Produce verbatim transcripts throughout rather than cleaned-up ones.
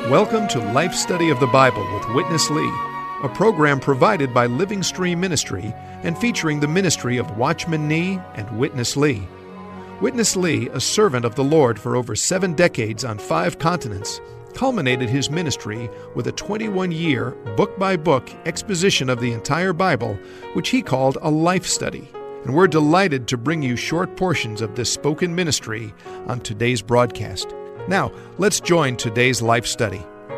Welcome to Life Study of the Bible with Witness Lee, a program provided by Living Stream Ministry and featuring the ministry of Watchman Nee and Witness Lee. Witness Lee, a servant of the Lord for over seven decades on five continents, culminated his ministry with a twenty-one-year, book-by-book exposition of the entire Bible, which he called a life study. And we're delighted to bring you short portions of this spoken ministry on today's broadcast. Now, let's join today's life study.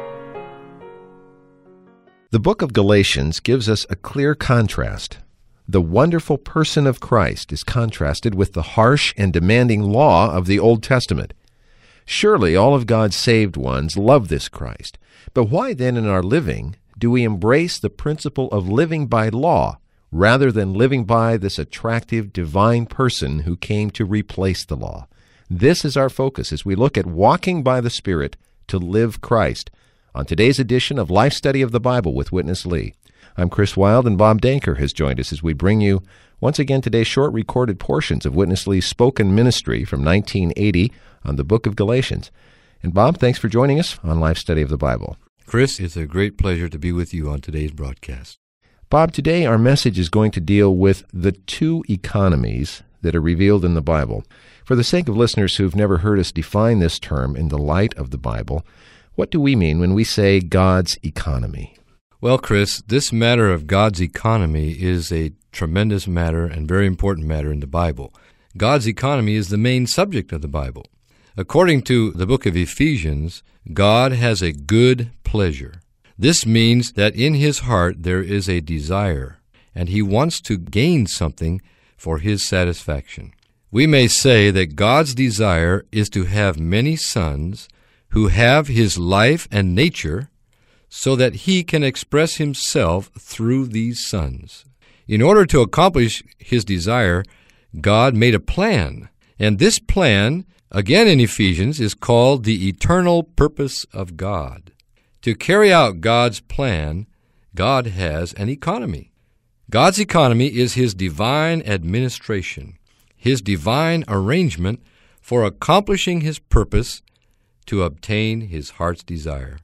The book of Galatians gives us a clear contrast. The wonderful person of Christ is contrasted with the harsh and demanding law of the Old Testament. Surely all of God's saved ones love this Christ. But why then in our living do we embrace the principle of living by law rather than living by this attractive divine person who came to replace the law? This is our focus as we look at walking by the Spirit to live Christ on today's edition of Life Study of the Bible with Witness Lee. I'm Chris Wilde, and Bob Danker has joined us as we bring you once again today's short recorded portions of Witness Lee's spoken ministry from nineteen eighty on the book of Galatians. And Bob, thanks for joining us on Life Study of the Bible. Chris, it's a great pleasure to be with you on today's broadcast. Bob, today our message is going to deal with the two economies that are revealed in the Bible. For the sake of listeners who've never heard us define this term in the light of the Bible, what do we mean when we say God's economy? Well, Chris, this matter of God's economy is a tremendous matter and very important matter in the Bible. God's economy is the main subject of the Bible. According to the book of Ephesians, God has a good pleasure. This means that in his heart there is a desire, and he wants to gain something for his satisfaction. We may say that God's desire is to have many sons who have his life and nature so that he can express himself through these sons. In order to accomplish his desire, God made a plan, and this plan, again in Ephesians, is called the eternal purpose of God. To carry out God's plan, God has an economy. God's economy is his divine administration, his divine arrangement for accomplishing his purpose to obtain his heart's desire.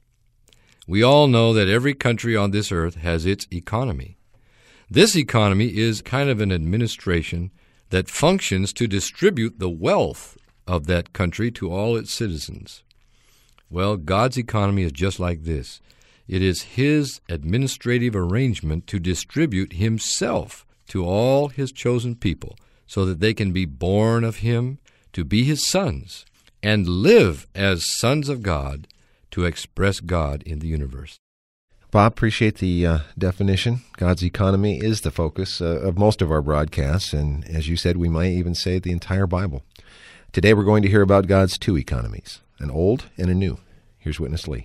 We all know that every country on this earth has its economy. This economy is kind of an administration that functions to distribute the wealth of that country to all its citizens. Well, God's economy is just like this. It is his administrative arrangement to distribute himself to all his chosen people so that they can be born of him, to be his sons, and live as sons of God to express God in the universe. Bob, appreciate the uh, definition. God's economy is the focus uh, of most of our broadcasts, and as you said, we might even say the entire Bible. Today we're going to hear about God's two economies, an old and a new. Here's Witness Lee.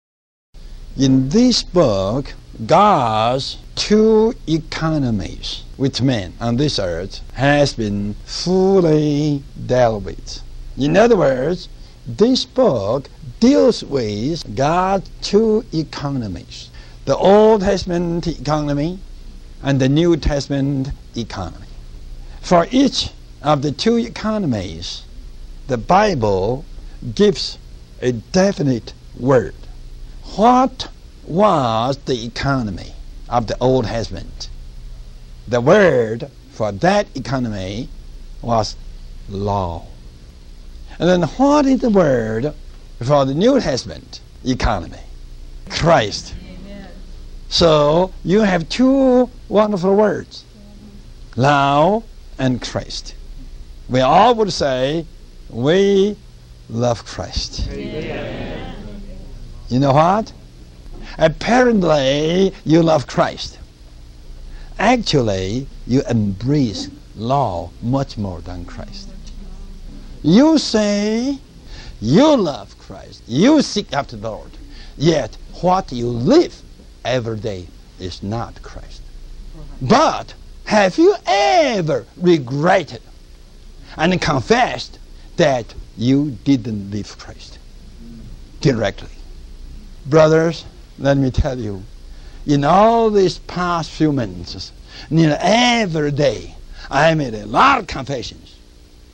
In this book, God's two economies with men on this earth has been fully dealt with. In other words, this book deals with God's two economies, the Old Testament economy and the New Testament economy. For each of the two economies, the Bible gives a definite word. What was the economy of the Old Testament? The word for that economy was law. And then what is the word for the New Testament economy? Christ. Amen. So you have two wonderful words, law and Christ. We all would say, we love Christ. Amen. You know what? Apparently, you love Christ. Actually, you embrace law much more than Christ. You say you love Christ, you seek after the Lord, yet what you live every day is not Christ. But have you ever regretted and confessed that you didn't live Christ directly? Brothers, let me tell you, in all these past few months, nearly every day, I made a lot of confessions,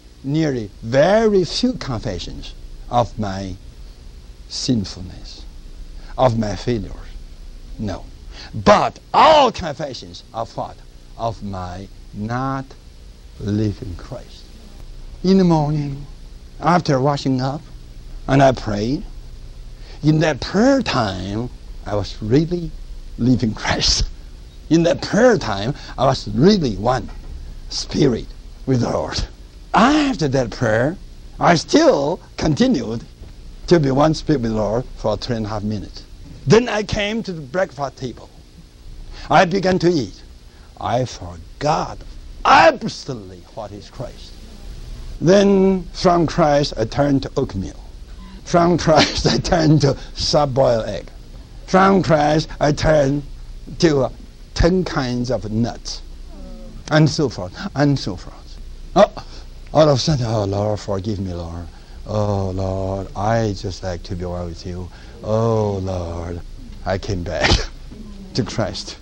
nearly very few confessions of my sinfulness. of my failures. No. But all confessions of what? Of my not living Christ. In the morning, after washing up, and I prayed, in that prayer time, I was really living Christ. In that prayer time, I was really one spirit with the Lord. After that prayer, I still continued to be one spirit with the Lord for three and a half minutes. Then I came to the breakfast table. I began to eat. I forgot absolutely what is Christ. Then from Christ I turned to oatmeal. From Christ I turned to soft-boiled egg. From Christ I turned to uh, ten kinds of nuts, and so forth, and so forth. Oh, all of a sudden, oh Lord, forgive me, Lord. Oh Lord, I just like to be one with you. Oh Lord, I came back to Christ.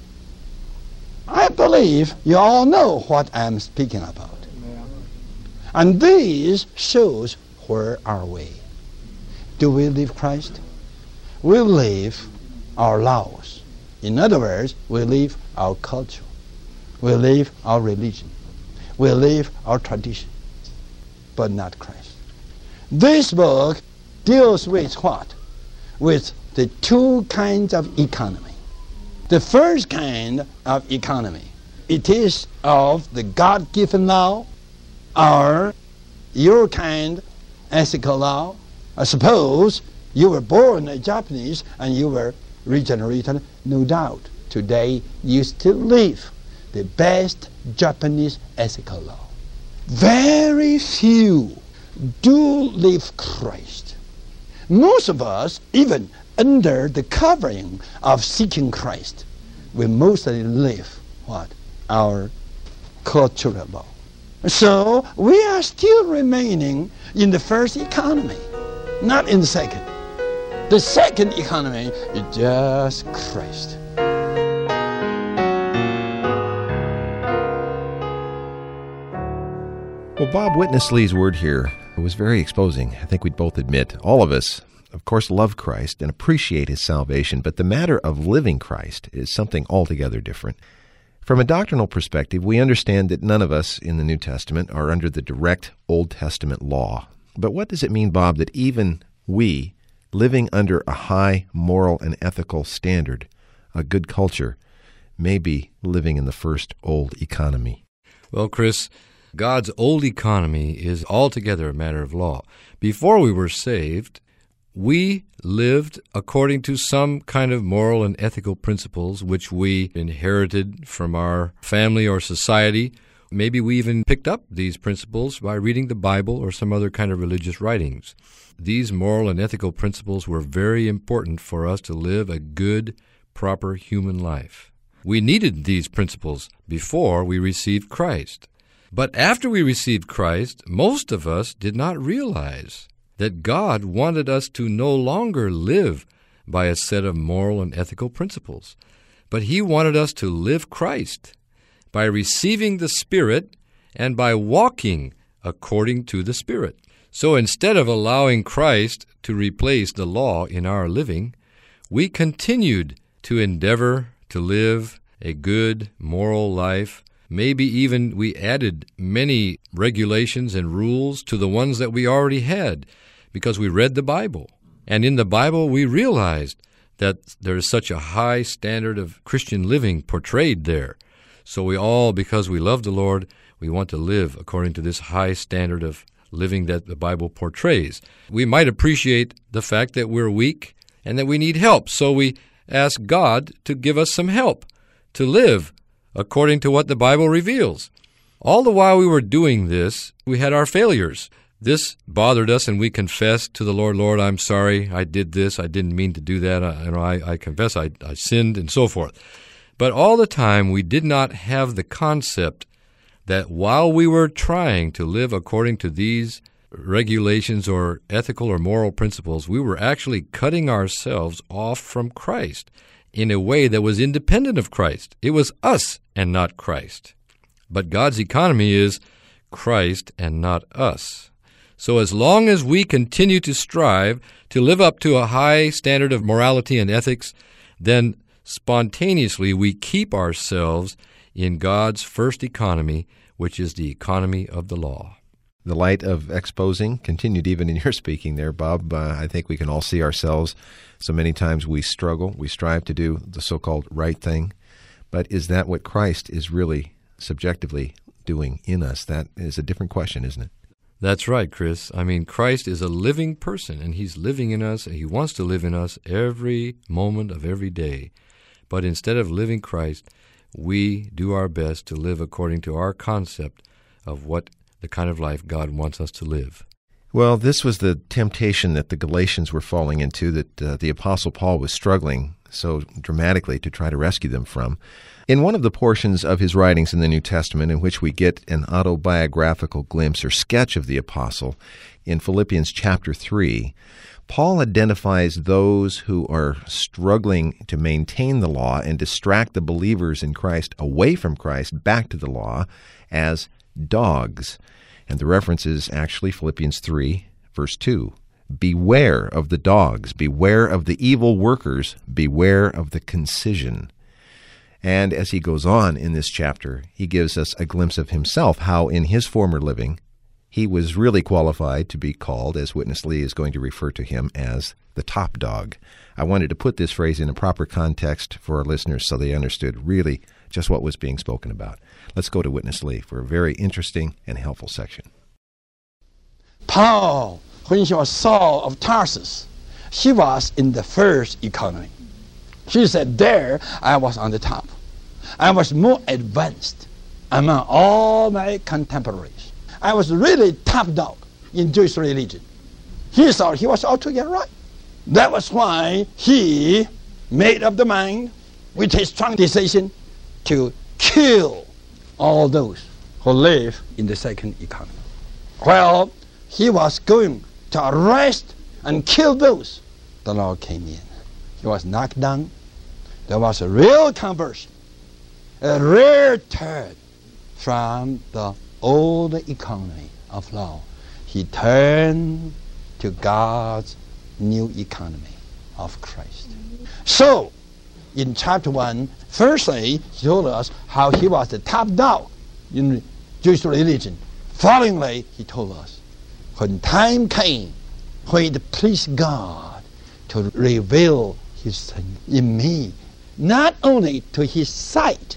I believe you all know what I'm speaking about. And this shows where are we. Do we live Christ? We live our laws. In other words, we live our culture. We live our religion. We live our tradition, but not Christ. This book deals with what? With the two kinds of economy. The first kind of economy, it is of the God-given law, or your kind ethical law. I suppose you were born a Japanese and you were regenerated, no doubt. Today you still live the best Japanese ethical law. Very few do live Christ. Most of us, even under the covering of seeking Christ, we mostly live what? Our cultural law. So we are still remaining in the first economy, not in the second. The second economy is just Christ. Well, Bob, Witness Lee's word here was very exposing. I think we'd both admit, all of us, of course, love Christ and appreciate his salvation, but the matter of living Christ is something altogether different. From a doctrinal perspective, we understand that none of us in the New Testament are under the direct Old Testament law. But what does it mean, Bob, that even we, living under a high moral and ethical standard, a good culture, may be living in the first old economy? Well, Chris, God's old economy is altogether a matter of law. Before we were saved, we lived according to some kind of moral and ethical principles which we inherited from our family or society. Maybe we even picked up these principles by reading the Bible or some other kind of religious writings. These moral and ethical principles were very important for us to live a good, proper human life. We needed these principles before we received Christ. But after we received Christ, most of us did not realize that God wanted us to no longer live by a set of moral and ethical principles, but he wanted us to live Christ by receiving the Spirit and by walking according to the Spirit. So instead of allowing Christ to replace the law in our living, we continued to endeavor to live a good moral life. Maybe even we added many regulations and rules to the ones that we already had because we read the Bible. And in the Bible, we realized that there is such a high standard of Christian living portrayed there. So we all, because we love the Lord, we want to live according to this high standard of living that the Bible portrays. We might appreciate the fact that we're weak and that we need help, so we ask God to give us some help to live according to what the Bible reveals. All the while we were doing this, we had our failures. This bothered us, and we confessed to the Lord, Lord, I'm sorry, I did this, I didn't mean to do that, I, you know, I, I confess I, I sinned, and so forth. But all the time, we did not have the concept that while we were trying to live according to these regulations or ethical or moral principles, we were actually cutting ourselves off from Christ in a way that was independent of Christ. It was us and not Christ. But God's economy is Christ and not us. So as long as we continue to strive to live up to a high standard of morality and ethics, then spontaneously we keep ourselves in God's first economy, which is the economy of the law. The light of exposing continued even in your speaking there, Bob. Uh, I think we can all see ourselves. So many times we struggle, we strive to do the so-called right thing. But is that what Christ is really subjectively doing in us? That is a different question, isn't it? That's right, Chris. I mean, Christ is a living person, and he's living in us, and he wants to live in us every moment of every day. But instead of living Christ, we do our best to live according to our concept of what the kind of life God wants us to live. Well, this was the temptation that the Galatians were falling into, that uh, the Apostle Paul was struggling so dramatically to try to rescue them from. In one of the portions of his writings in the New Testament in which we get an autobiographical glimpse or sketch of the apostle, in Philippians chapter three, Paul identifies those who are struggling to maintain the law and distract the believers in Christ away from Christ back to the law as dogs. And the reference is actually Philippians three, verse two. Beware of the dogs, beware of the evil workers, beware of the concision. And as he goes on in this chapter, he gives us a glimpse of himself, how in his former living he was really qualified to be called, as Witness Lee is going to refer to him as, the top dog. I wanted to put this phrase in a proper context for our listeners so they understood really just what was being spoken about. Let's go to Witness Lee for a very interesting and helpful section. Paul, when he was Saul of Tarsus, he was in the first economy. She said, there I was on the top. I was more advanced among all my contemporaries. I was really top dog in Jewish religion. He thought he was altogether right. That was why he made up the mind with a strong decision to kill all those who live in the second economy. While he was going to arrest and kill those, the Lord came in. He was knocked down. There was a real conversion, a rare turn from the old economy of law. He turned to God's new economy of Christ. So, in chapter one, firstly, he told us how he was the top dog in Jewish religion. Followingly, he told us when time came, when it pleased God to reveal his Son in me, not only to his sight,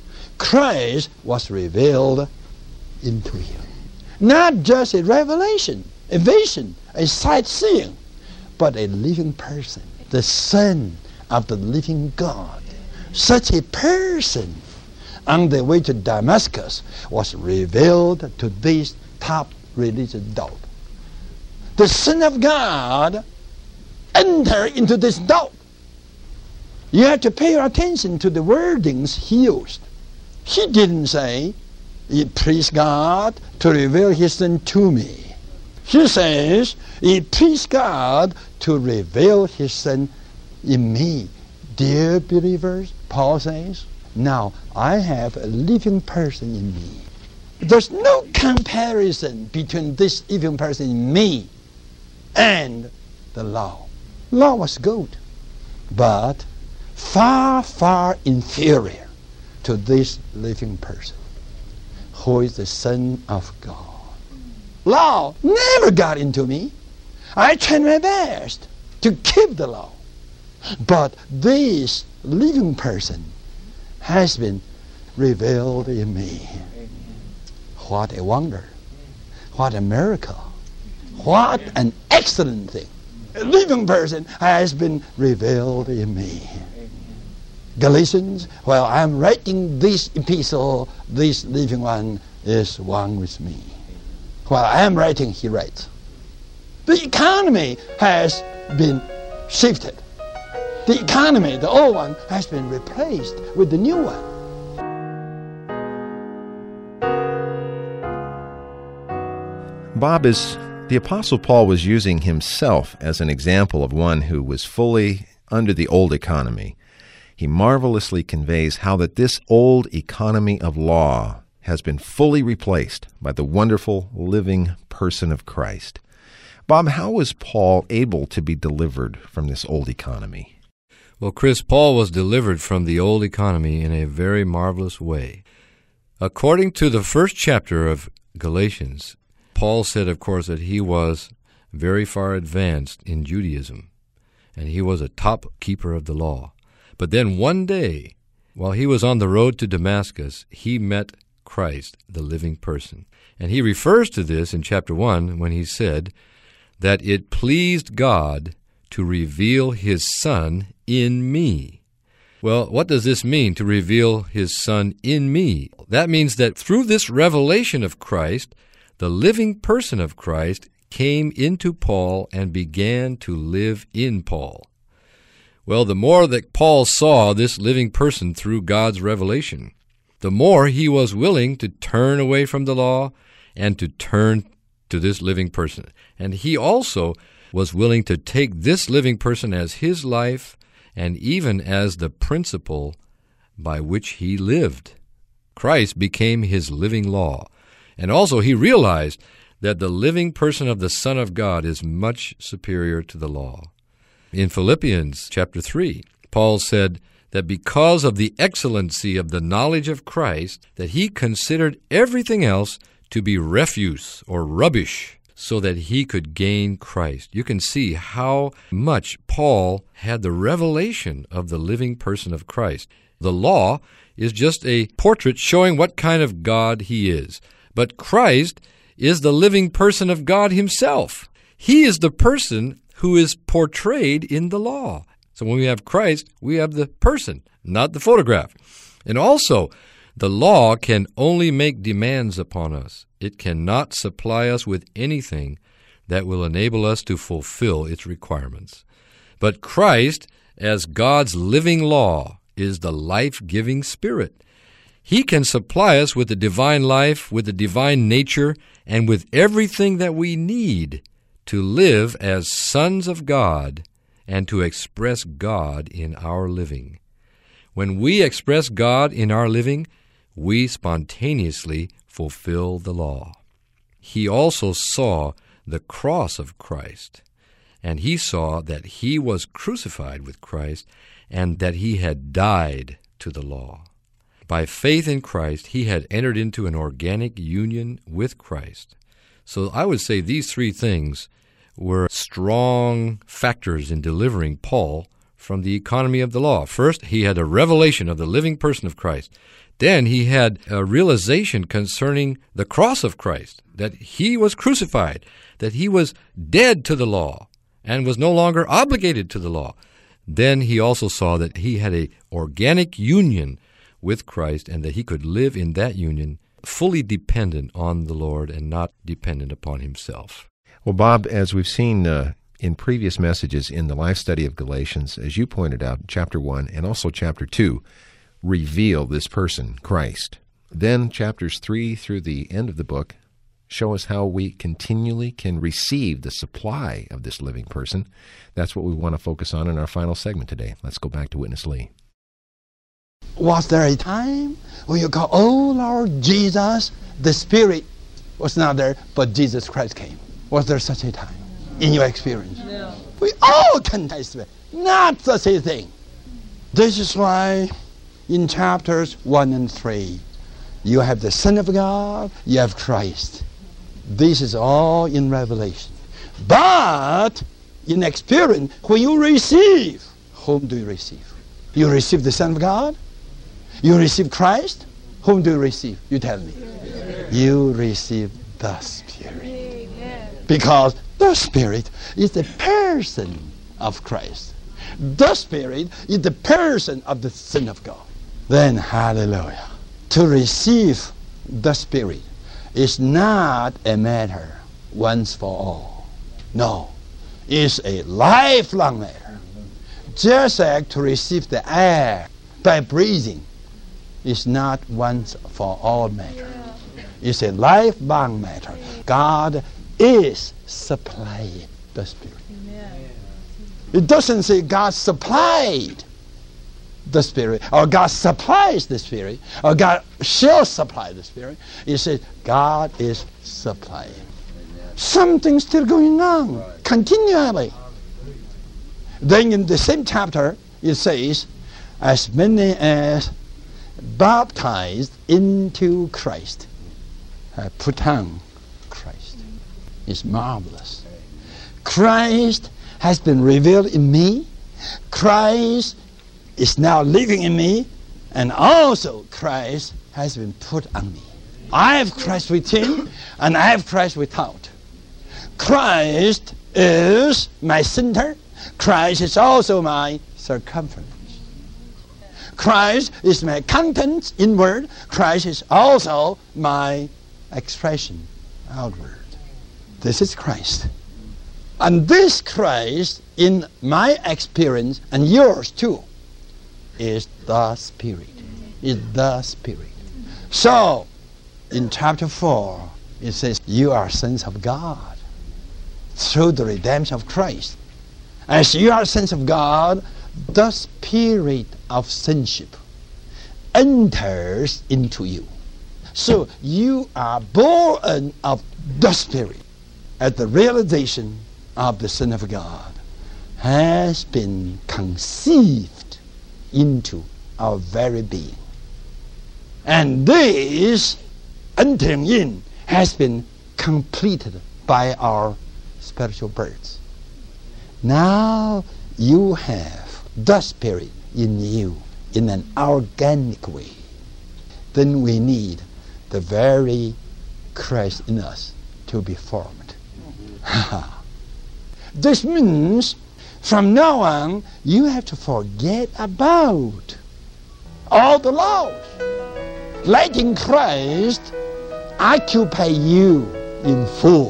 Christ was revealed into him. Not just a revelation, a vision, a sightseeing, but a living person, the Son of the living God. Such a person on the way to Damascus was revealed to this top religious dog. The Son of God entered into this dog. You have to pay attention to the wordings he used. He didn't say, it pleased God to reveal his Son to me. He says, it pleased God to reveal his Son in me. Dear believers, Paul says, now I have a living person in me. There's no comparison between this living person in me and the law. Law was good, but far, far inferior to this living person who is the Son of God. Law never got into me. I tried my best to keep the law. But this living person has been revealed in me. What a wonder. What a miracle. What an excellent thing. A living person has been revealed in me. Galatians, while I'm writing this epistle, this living one is one with me. While I'm writing, he writes. The economy has been shifted. The economy, the old one, has been replaced with the new one. Bob, is the Apostle Paul was using himself as an example of one who was fully under the old economy. He marvelously conveys how that this old economy of law has been fully replaced by the wonderful living person of Christ. Bob, how was Paul able to be delivered from this old economy? Well, Chris, Paul was delivered from the old economy in a very marvelous way. According to the first chapter of Galatians, Paul said, of course, that he was very far advanced in Judaism, and he was a top keeper of the law. But then one day, while he was on the road to Damascus, he met Christ, the living person. And he refers to this in chapter one when he said that it pleased God to reveal his Son in me. Well, what does this mean, to reveal his Son in me? That means that through this revelation of Christ, the living person of Christ came into Paul and began to live in Paul. Well, the more that Paul saw this living person through God's revelation, the more he was willing to turn away from the law and to turn to this living person. And he also was willing to take this living person as his life and even as the principle by which he lived. Christ became his living law. And also he realized that the living person of the Son of God is much superior to the law. In Philippians chapter three, Paul said that because of the excellency of the knowledge of Christ, that he considered everything else to be refuse or rubbish, so that he could gain Christ. You can see how much Paul had the revelation of the living person of Christ. The law is just a portrait showing what kind of God he is. But Christ is the living person of God himself. He is the person who is portrayed in the law. So when we have Christ, we have the person, not the photograph. And also, the law can only make demands upon us. It cannot supply us with anything that will enable us to fulfill its requirements. But Christ, as God's living law, is the life-giving Spirit. He can supply us with the divine life, with the divine nature, and with everything that we need to live as sons of God and to express God in our living. When we express God in our living, we spontaneously fulfill the law. He also saw the cross of Christ, and he saw that he was crucified with Christ and that he had died to the law. By faith in Christ, he had entered into an organic union with Christ. So I would say these three things were strong factors in delivering Paul from the economy of the law. First, he had a revelation of the living person of Christ. Then he had a realization concerning the cross of Christ, that he was crucified, that he was dead to the law and was no longer obligated to the law. Then he also saw that he had an organic union with Christ and that he could live in that union fully dependent on the Lord and not dependent upon himself. Well, Bob, as we've seen uh, in previous messages in the life study of Galatians, as you pointed out, chapter one and also chapter two, reveal this person, Christ. Then chapters three through the end of the book show us how we continually can receive the supply of this living person. That's what we want to focus on in our final segment today. Let's go back to Witness Lee. Was there a time when you call, oh Lord Jesus, the Spirit was not there, but Jesus Christ came? Was there such a time in your experience? No. We all can taste it. Not such a thing. This is why in chapters one and three, you have the Son of God, you have Christ. This is all in Revelation. But in experience, when you receive, whom do you receive? You receive the Son of God? You receive Christ? Whom do you receive? You tell me. You receive the Spirit. Because the Spirit is the person of Christ. The Spirit is the person of the Son of God. Then, hallelujah, to receive the Spirit is not a matter once for all. No, it's a lifelong matter. Just like to receive the air by breathing is not once for all matter. It's a lifelong matter. God is supplying the Spirit. It doesn't say God supplied the Spirit, or God supplies the Spirit, or God shall supply the Spirit. It says God is supplying. Something still going on continually. Then in the same chapter, it says, as many as baptized into Christ have put on Christ. It's marvelous. Christ has been revealed in me. Christ is now living in me, and also Christ has been put on me. I have Christ within, and I have Christ without. Christ is my center. Christ is also my circumference. Christ is my content inward. Christ is also my expression outward. This is Christ. And this Christ, in my experience, and yours too, is the Spirit. Is the Spirit. So, in chapter four, it says, you are sons of God through the redemption of Christ. As you are sons of God, the spirit of sonship enters into you. So you are born of the Spirit. At the realization of the Son of God has been conceived into our very being. And this entering in has been completed by our spiritual birth. Now you have the Spirit in you in an organic way. Then we need the very Christ in us to be formed. This means from now on you have to forget about all the laws, letting Christ occupy you in full.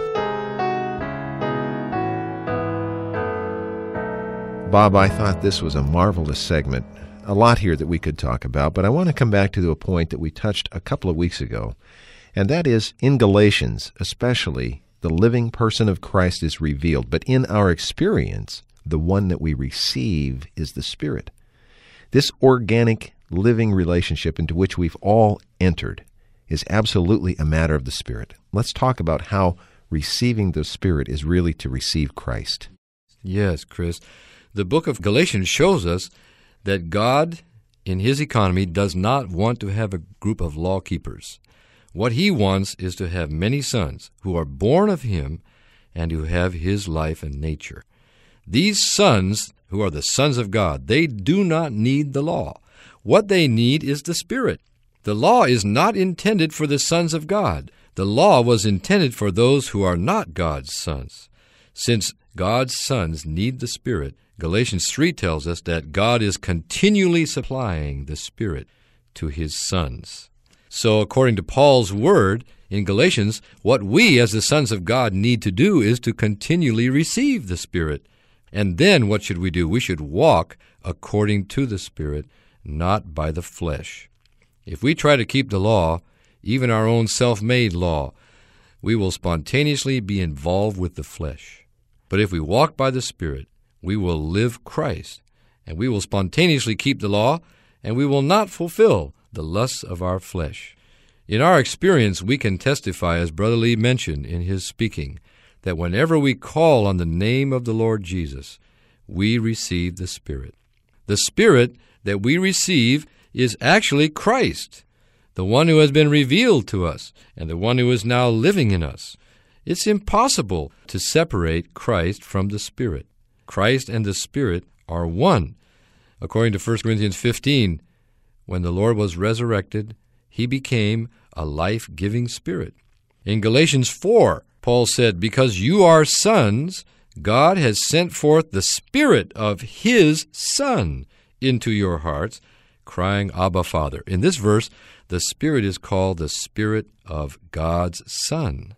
Bob, I thought this was a marvelous segment. A lot here that we could talk about, but I want to come back to a point that we touched a couple of weeks ago, and that is in Galatians, especially, the living person of Christ is revealed, but in our experience, the one that we receive is the Spirit. This organic, living relationship into which we've all entered is absolutely a matter of the Spirit. Let's talk about how receiving the Spirit is really to receive Christ. Yes, Chris. The book of Galatians shows us that God, in His economy, does not want to have a group of law keepers. What He wants is to have many sons who are born of Him and who have His life and nature. These sons, who are the sons of God, they do not need the law. What they need is the Spirit. The law is not intended for the sons of God. The law was intended for those who are not God's sons. Since God's sons need the Spirit, Galatians three tells us that God is continually supplying the Spirit to His sons. So according to Paul's word in Galatians, what we as the sons of God need to do is to continually receive the Spirit. And then what should we do? We should walk according to the Spirit, not by the flesh. If we try to keep the law, even our own self-made law, we will spontaneously be involved with the flesh. But if we walk by the Spirit, we will live Christ, and we will spontaneously keep the law, and we will not fulfill the lusts of our flesh. In our experience, we can testify, as Brother Lee mentioned in his speaking, that whenever we call on the name of the Lord Jesus, we receive the Spirit. The Spirit that we receive is actually Christ, the one who has been revealed to us, and the one who is now living in us. It's impossible to separate Christ from the Spirit. Christ and the Spirit are one. According to First Corinthians fifteen, when the Lord was resurrected, He became a life-giving Spirit. In Galatians four, Paul said, because you are sons, God has sent forth the Spirit of His Son into your hearts, crying, Abba, Father. In this verse, the Spirit is called the Spirit of God's Son.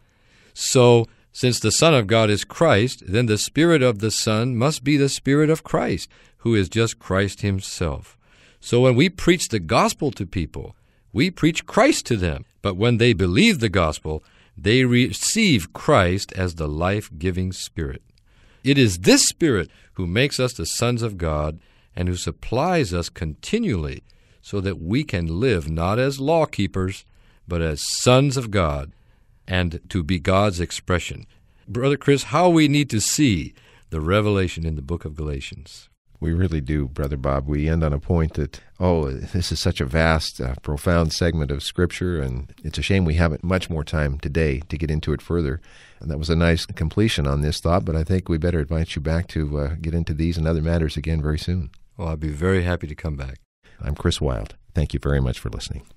So, since the Son of God is Christ, then the Spirit of the Son must be the Spirit of Christ, who is just Christ Himself. So when we preach the gospel to people, we preach Christ to them. But when they believe the gospel, they receive Christ as the life-giving Spirit. It is this Spirit who makes us the sons of God and who supplies us continually so that we can live not as law keepers, but as sons of God, and to be God's expression. Brother Chris, how we need to see the revelation in the book of Galatians. We really do, Brother Bob. We end on a point that, oh, this is such a vast, uh, profound segment of Scripture, and it's a shame we haven't much more time today to get into it further. And that was a nice completion on this thought, but I think we better invite you back to uh, get into these and other matters again very soon. Well, I'd be very happy to come back. I'm Chris Wilde. Thank you very much for listening.